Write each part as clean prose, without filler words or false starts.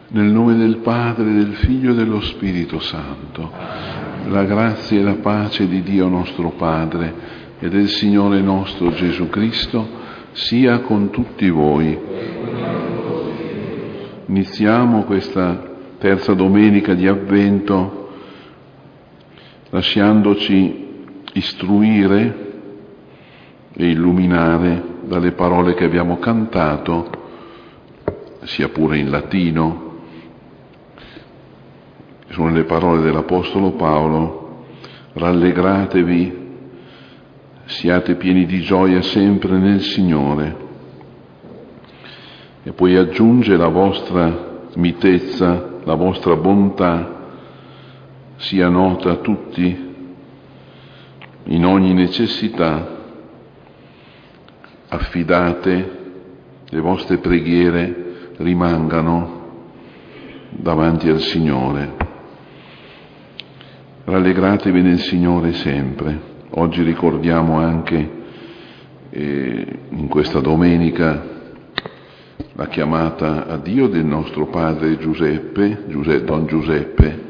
Nel nome del Padre, del Figlio e dello Spirito Santo. La grazia e la pace di Dio nostro Padre e del Signore nostro Gesù Cristo sia con tutti voi. Iniziamo questa terza domenica di Avvento lasciandoci istruire e illuminare dalle parole che abbiamo cantato, sia pure in latino. Sono le parole dell'Apostolo Paolo: rallegratevi, siate pieni di gioia sempre nel Signore. E poi aggiunge: la vostra mitezza, la vostra bontà sia nota a tutti, in ogni necessità affidate, le vostre preghiere rimangano davanti al Signore. Rallegratevi nel Signore sempre. Oggi ricordiamo anche in questa domenica la chiamata a Dio del nostro padre Don Giuseppe,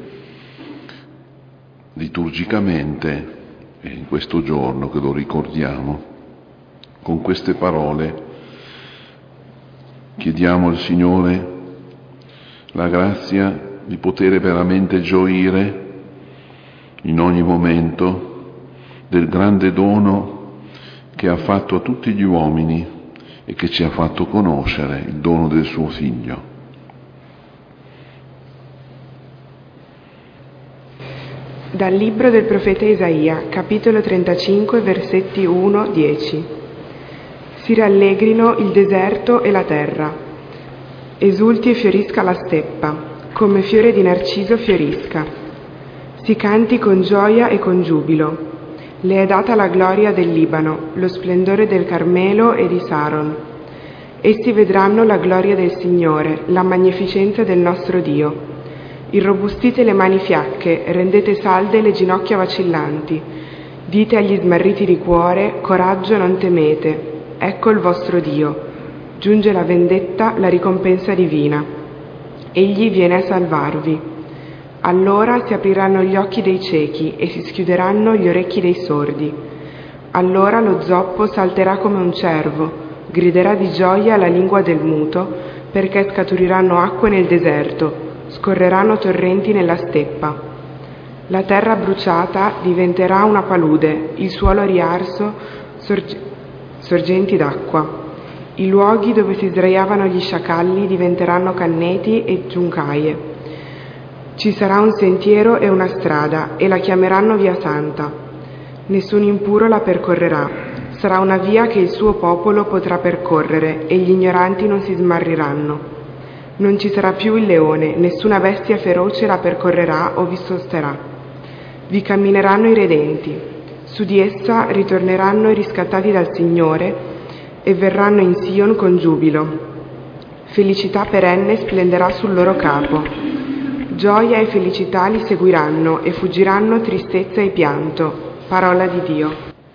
liturgicamente, in questo giorno che lo ricordiamo. Con queste parole chiediamo al Signore la grazia di poter veramente gioire in ogni momento del grande dono che ha fatto a tutti gli uomini e che ci ha fatto conoscere, il dono del suo Figlio. Dal libro del profeta Isaia, capitolo 35, versetti 1-10. Si rallegrino il deserto e la terra, esulti e fiorisca la steppa, come fiore di narciso fiorisca. Si canti con gioia e con giubilo. Le è data la gloria del Libano, lo splendore del Carmelo e di Saron. Essi vedranno la gloria del Signore, la magnificenza del nostro Dio. Irrobustite le mani fiacche, rendete salde le ginocchia vacillanti. Dite agli smarriti di cuore: coraggio, non temete, ecco il vostro Dio. Giunge la vendetta, la ricompensa divina. Egli viene a salvarvi. Allora si apriranno gli occhi dei ciechi e si schiuderanno gli orecchi dei sordi. Allora lo zoppo salterà come un cervo, griderà di gioia la lingua del muto, perché scaturiranno acque nel deserto, scorreranno torrenti nella steppa. La terra bruciata diventerà una palude, il suolo riarso sorgenti d'acqua. I luoghi dove si sdraiavano gli sciacalli diventeranno canneti e giuncaie. Ci sarà un sentiero e una strada, e la chiameranno Via Santa. Nessun impuro la percorrerà. Sarà una via che il suo popolo potrà percorrere, e gli ignoranti non si smarriranno. Non ci sarà più il leone, nessuna bestia feroce la percorrerà o vi sosterrà. Vi cammineranno i redenti. Su di essa ritorneranno i riscattati dal Signore, e verranno in Sion con giubilo. Felicità perenne splenderà sul loro capo. Gioia e felicità li seguiranno e fuggiranno tristezza e pianto. Parola di Dio.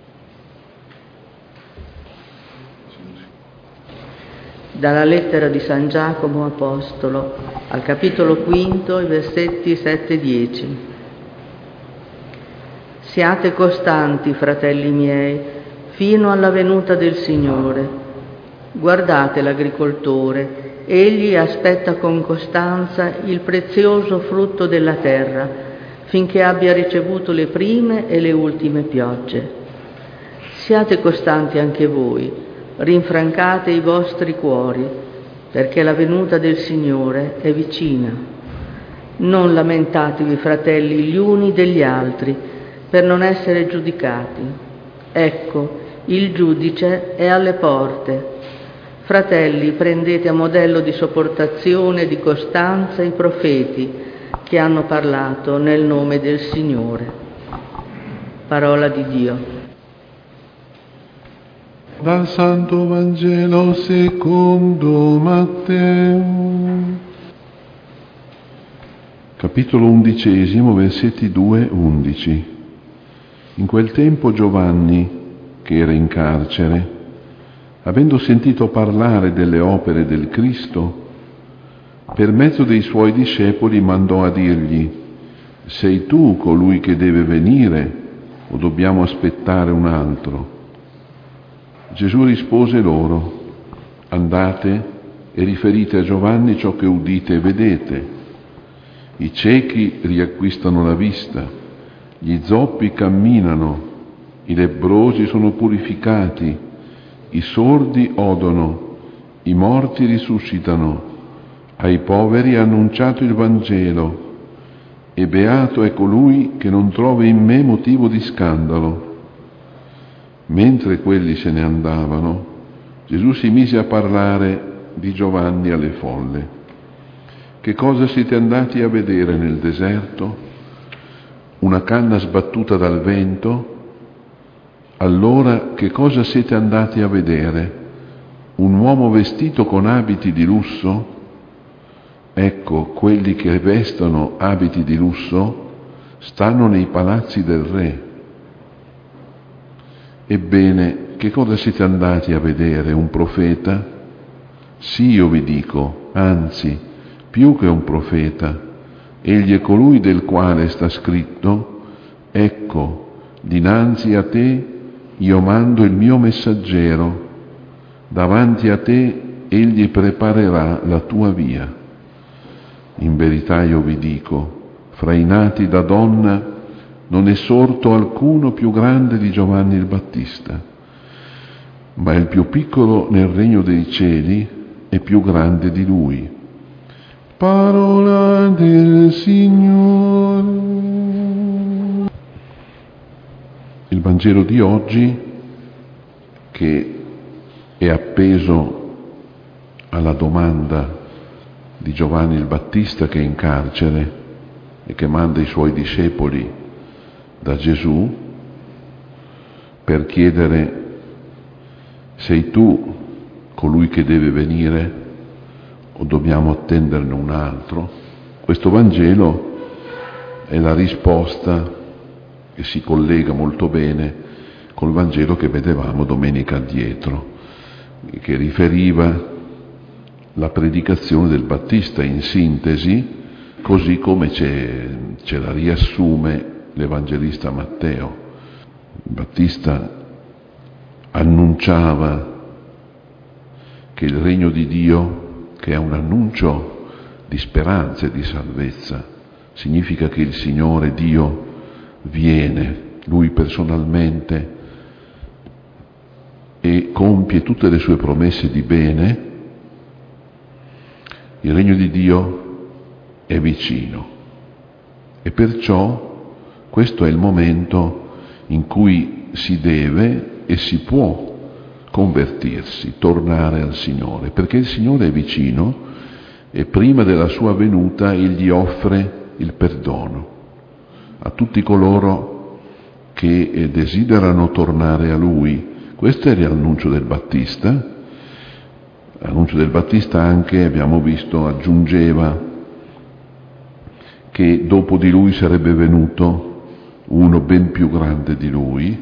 Dalla lettera di San Giacomo Apostolo, al capitolo 5, i versetti 7-10. Siate costanti, fratelli miei, fino alla venuta del Signore. Guardate l'agricoltore. Egli aspetta con costanza il prezioso frutto della terra, finché abbia ricevuto le prime e le ultime piogge. Siate costanti anche voi, rinfrancate i vostri cuori, perché la venuta del Signore è vicina. Non lamentatevi, fratelli, gli uni degli altri, per non essere giudicati. Ecco, il giudice è alle porte. Fratelli, prendete a modello di sopportazione e di costanza i profeti che hanno parlato nel nome del Signore. Parola di Dio. Dal Santo Vangelo secondo Matteo. Capitolo 11, versetti 2-11. In quel tempo Giovanni, che era in carcere, avendo sentito parlare delle opere del Cristo, Per mezzo dei suoi discepoli mandò a dirgli: sei tu colui che deve venire o dobbiamo aspettare un altro? Gesù rispose loro: andate e riferite a Giovanni ciò che udite e vedete. I ciechi riacquistano la vista, gli zoppi camminano, i lebbrosi sono purificati, i sordi odono, i morti risuscitano, ai poveri è annunciato il Vangelo, e beato è colui che non trova in me motivo di scandalo. Mentre quelli se ne andavano, Gesù si mise a parlare di Giovanni alle folle. Che cosa siete andati a vedere nel deserto? Una canna sbattuta dal vento? Allora che cosa siete andati a vedere? Un uomo vestito con abiti di lusso? Ecco, quelli che vestono abiti di lusso stanno nei palazzi del re. Ebbene, che cosa siete andati a vedere? Un profeta? Sì, io vi dico, anzi, più che un profeta. Egli è colui del quale sta scritto: ecco, dinanzi a te io mando il mio messaggero, davanti a te egli preparerà la tua via. In verità io vi dico, fra i nati da donna non è sorto alcuno più grande di Giovanni il Battista, ma il più piccolo nel regno dei cieli è più grande di lui. Parola del Signore. Il Vangelo di oggi, che è appeso alla domanda di Giovanni il Battista, che è in carcere e che manda i suoi discepoli da Gesù per chiedere: sei tu colui che deve venire o dobbiamo attenderne un altro? Questo Vangelo è la risposta che si collega molto bene col Vangelo che vedevamo domenica addietro, che riferiva la predicazione del Battista in sintesi, così come ce la riassume l'Evangelista Matteo. Il Battista annunciava che il regno di Dio, che è un annuncio di speranza e di salvezza, significa che il Signore Dio viene, Lui personalmente, e compie tutte le sue promesse di bene. Il regno di Dio è vicino e perciò questo è il momento in cui si deve e si può convertirsi, tornare al Signore, perché il Signore è vicino e prima della sua venuta Egli offre il perdono a tutti coloro che desiderano tornare a Lui. Questo era l'annuncio del Battista. L'annuncio del Battista anche, abbiamo visto, aggiungeva che dopo di lui sarebbe venuto uno ben più grande di lui.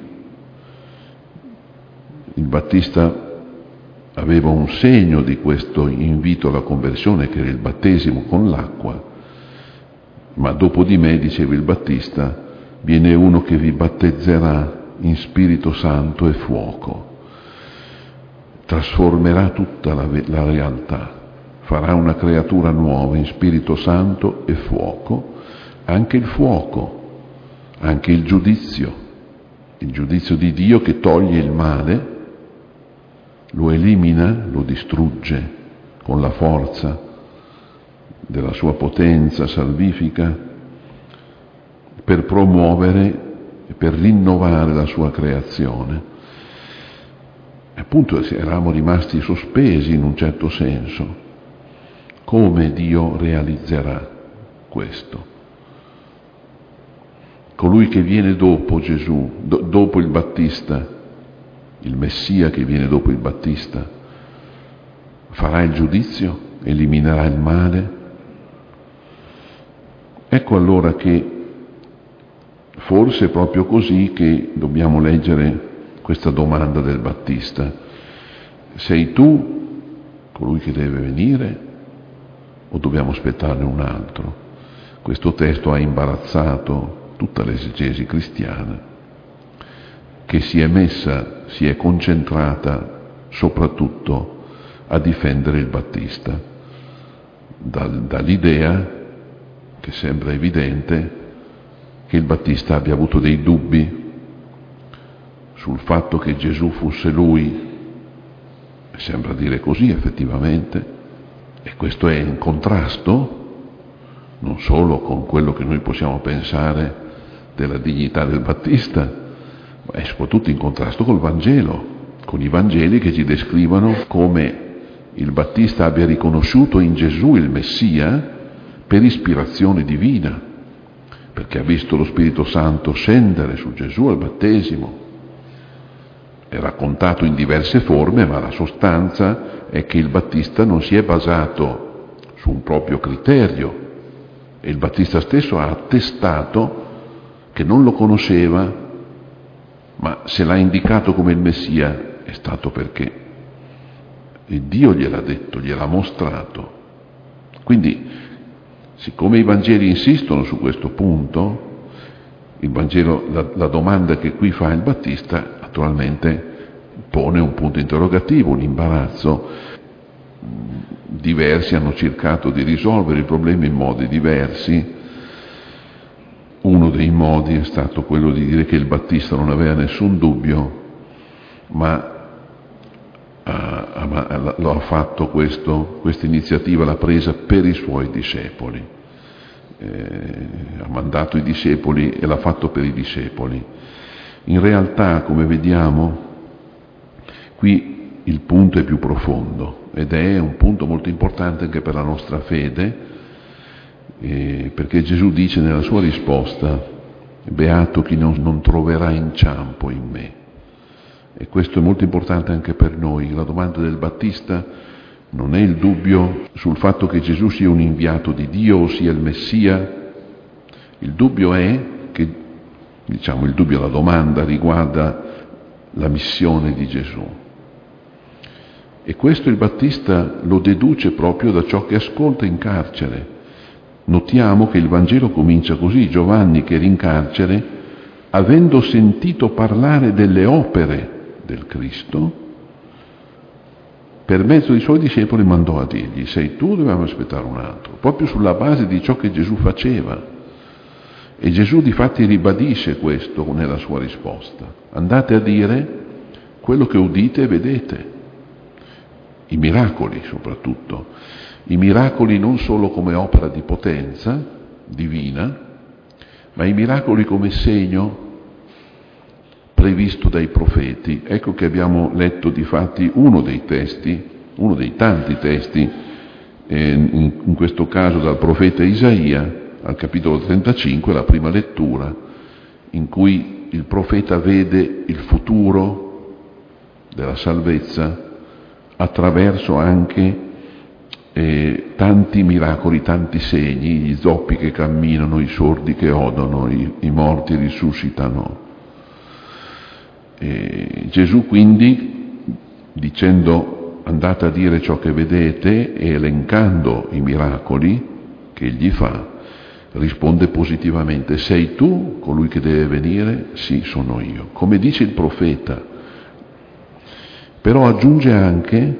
Il Battista aveva un segno di questo invito alla conversione, che era il battesimo con l'acqua, ma dopo di me, diceva il Battista, viene uno che vi battezzerà in Spirito Santo e fuoco. Trasformerà tutta la realtà, farà una creatura nuova in Spirito Santo e fuoco, anche il fuoco, anche il giudizio di Dio che toglie il male, lo elimina, lo distrugge con la forza della sua potenza salvifica per promuovere e per rinnovare la sua creazione. Appunto eravamo rimasti sospesi in un certo senso. Come Dio realizzerà questo? Colui che viene dopo Gesù, dopo il Battista, il Messia che viene dopo il Battista, farà il giudizio, eliminerà il male. Ecco allora che forse è proprio così che dobbiamo leggere questa domanda del Battista: sei tu colui che deve venire o dobbiamo aspettarne un altro? Questo testo ha imbarazzato tutta l'esegesi cristiana, che si è concentrata soprattutto a difendere il Battista, dall'idea, che sembra evidente, che il Battista abbia avuto dei dubbi sul fatto che Gesù fosse lui, e sembra dire così effettivamente, e questo è in contrasto non solo con quello che noi possiamo pensare della dignità del Battista, ma è soprattutto in contrasto col Vangelo, con i Vangeli che ci descrivono come il Battista abbia riconosciuto in Gesù il Messia per ispirazione divina, perché ha visto lo Spirito Santo scendere su Gesù al battesimo. È raccontato in diverse forme, ma la sostanza è che il Battista non si è basato su un proprio criterio, e il Battista stesso ha attestato che non lo conosceva, ma se l'ha indicato come il Messia è stato perché Dio gliel'ha detto, gliel'ha mostrato. Quindi, siccome i Vangeli insistono su questo punto, il Vangelo, la domanda che qui fa il Battista naturalmente pone un punto interrogativo, un imbarazzo. Diversi hanno cercato di risolvere il problema in modi diversi. Uno dei modi è stato quello di dire che il Battista non aveva nessun dubbio, ma lo ha fatto questa iniziativa, l'ha presa per i suoi discepoli. Ha mandato i discepoli e l'ha fatto per i discepoli. In realtà, come vediamo, qui il punto è più profondo ed è un punto molto importante anche per la nostra fede, perché Gesù dice nella sua risposta: beato chi non troverà inciampo in me. E questo è molto importante anche per noi. La domanda del Battista non è il dubbio sul fatto che Gesù sia un inviato di Dio o sia il Messia. Il dubbio è che, il dubbio, la domanda riguarda la missione di Gesù. E questo il Battista lo deduce proprio da ciò che ascolta in carcere. Notiamo che il Vangelo comincia così: Giovanni, che era in carcere, avendo sentito parlare delle opere del Cristo, per mezzo dei suoi discepoli mandò a dirgli: sei tu, dobbiamo aspettare un altro, proprio sulla base di ciò che Gesù faceva. E Gesù difatti ribadisce questo nella sua risposta: andate a dire quello che udite e vedete. I miracoli soprattutto, i miracoli non solo come opera di potenza divina, ma i miracoli come segno previsto dai profeti. Ecco che abbiamo letto difatti uno dei tanti testi, in questo caso dal profeta Isaia, al capitolo 35, la prima lettura, in cui il profeta vede il futuro della salvezza attraverso anche tanti miracoli, tanti segni: gli zoppi che camminano, i sordi che odono, i morti risuscitano. Gesù quindi, dicendo andate a dire ciò che vedete e elencando i miracoli che egli fa, risponde positivamente: sei tu colui che deve venire? Sì, sono io, come dice il profeta. Però aggiunge anche: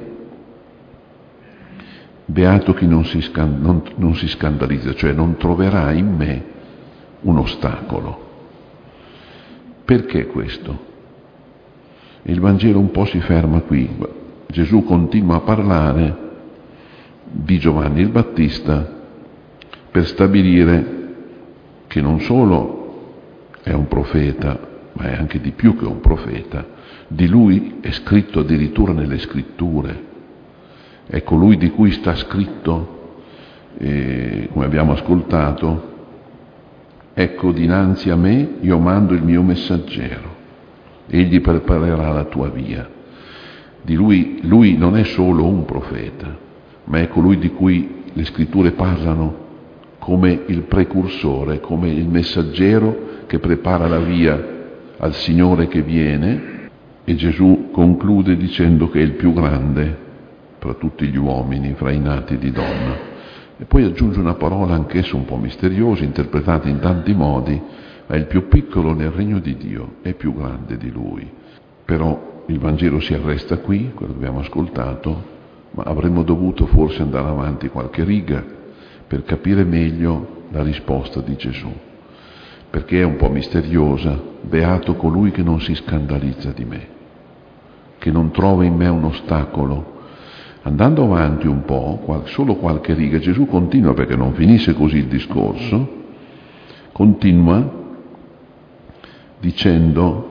beato chi non si scandalizza, cioè non troverà in me un ostacolo. Perché questo? Il Vangelo un po' si ferma qui. Gesù continua a parlare di Giovanni il Battista per stabilire che non solo è un profeta, ma è anche di più che un profeta. Di lui è scritto addirittura nelle scritture. È colui di cui sta scritto, come abbiamo ascoltato: ecco, dinanzi a me io mando il mio messaggero, egli preparerà la tua via. Di lui non è solo un profeta, ma è colui di cui le scritture parlano come il precursore, come il messaggero che prepara la via al Signore che viene. E Gesù conclude dicendo che è il più grande fra tutti gli uomini, fra i nati di donna. E poi aggiunge una parola anch'essa un po' misteriosa, interpretata in tanti modi, ma il più piccolo nel regno di Dio è più grande di lui. Però il Vangelo si arresta qui, quello che abbiamo ascoltato, ma avremmo dovuto forse andare avanti qualche riga per capire meglio la risposta di Gesù, perché è un po' misteriosa. Beato colui che non si scandalizza di me, che non trova in me un ostacolo. Andando avanti un po', solo qualche riga, Gesù continua, perché non finisse così il discorso, continua dicendo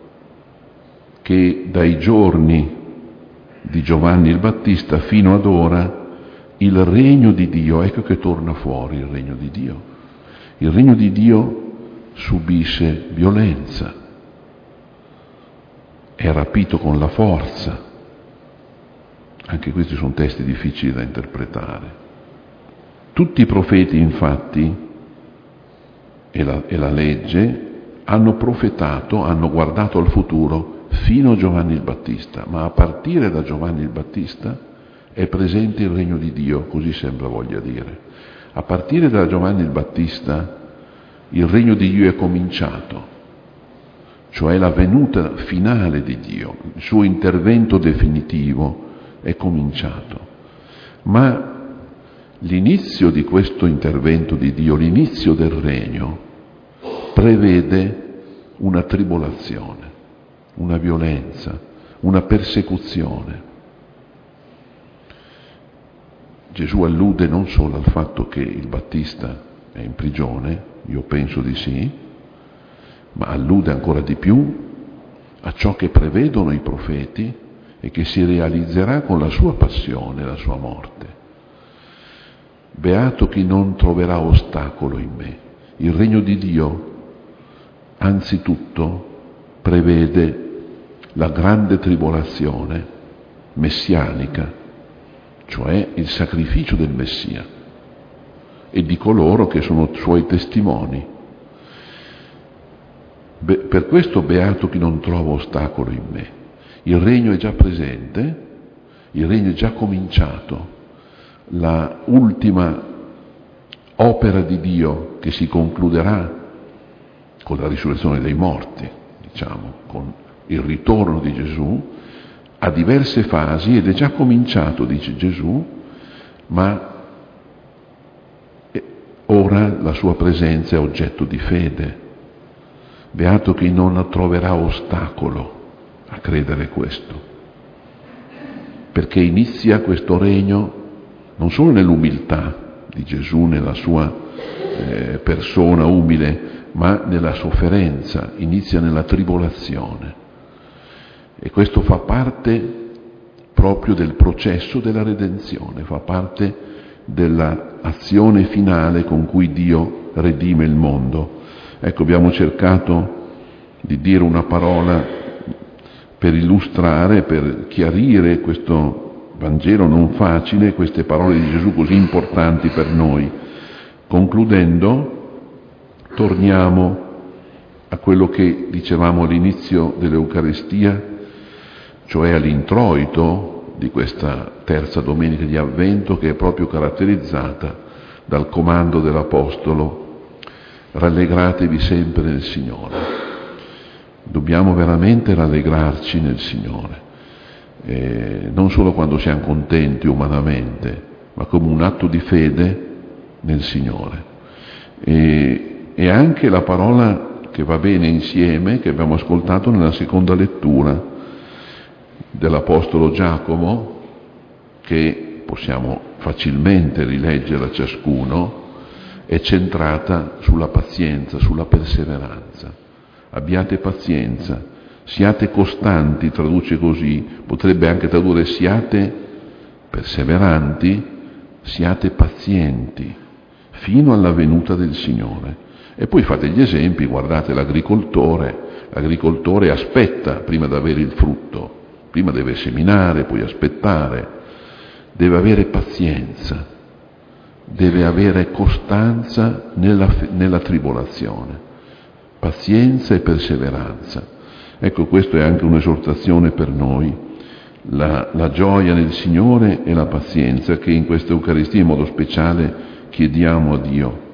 che dai giorni di Giovanni il Battista fino ad ora il regno di Dio, ecco che torna fuori il regno di Dio. Il regno di Dio subisce violenza, è rapito con la forza. Anche questi sono testi difficili da interpretare. Tutti i profeti, infatti, e la legge, hanno profetato, hanno guardato al futuro fino a Giovanni il Battista, ma a partire da Giovanni il Battista è presente il regno di Dio, così sembra voglia dire. A partire da Giovanni il Battista il regno di Dio è cominciato, cioè la venuta finale di Dio, il suo intervento definitivo è cominciato. Ma l'inizio di questo intervento di Dio, l'inizio del regno, prevede una tribolazione, una violenza, una persecuzione. Gesù allude non solo al fatto che il Battista è in prigione, io penso di sì, ma allude ancora di più a ciò che prevedono i profeti e che si realizzerà con la sua passione, la sua morte. Beato chi non troverà ostacolo in me. Il regno di Dio, anzitutto, prevede la grande tribolazione messianica, cioè il sacrificio del Messia e di coloro che sono suoi testimoni. Per questo beato chi non trova ostacolo in me. Il regno è già presente, il regno è già cominciato, la ultima opera di Dio che si concluderà con la risurrezione dei morti, diciamo, con il ritorno di Gesù, ha diverse fasi ed è già cominciato, dice Gesù, ma ora la sua presenza è oggetto di fede. Beato chi non troverà ostacolo a credere questo, perché inizia questo regno non solo nell'umiltà di Gesù, nella sua persona umile, ma nella sofferenza, inizia nella tribolazione. E questo fa parte proprio del processo della redenzione, fa parte dell'azione finale con cui Dio redime il mondo. Ecco, abbiamo cercato di dire una parola per illustrare, per chiarire questo Vangelo non facile, queste parole di Gesù così importanti per noi. Concludendo, torniamo a quello che dicevamo all'inizio dell'Eucaristia, cioè all'introito di questa terza domenica di Avvento, che è proprio caratterizzata dal comando dell'Apostolo: rallegratevi sempre nel Signore. Dobbiamo veramente rallegrarci nel Signore, non solo quando siamo contenti umanamente, ma come un atto di fede nel Signore. E anche la parola che va bene insieme, che abbiamo ascoltato nella seconda lettura dell'Apostolo Giacomo, che possiamo facilmente rileggere a ciascuno, è centrata sulla pazienza, sulla perseveranza. Abbiate pazienza, siate costanti, traduce così, potrebbe anche tradurre siate perseveranti, siate pazienti, fino alla venuta del Signore. E poi fate gli esempi, guardate l'agricoltore aspetta prima di avere il frutto, prima deve seminare, poi aspettare, deve avere pazienza, deve avere costanza nella tribolazione. Pazienza e perseveranza. Ecco, questo è anche un'esortazione per noi. la gioia nel Signore e la pazienza che in questa Eucaristia in modo speciale chiediamo a Dio.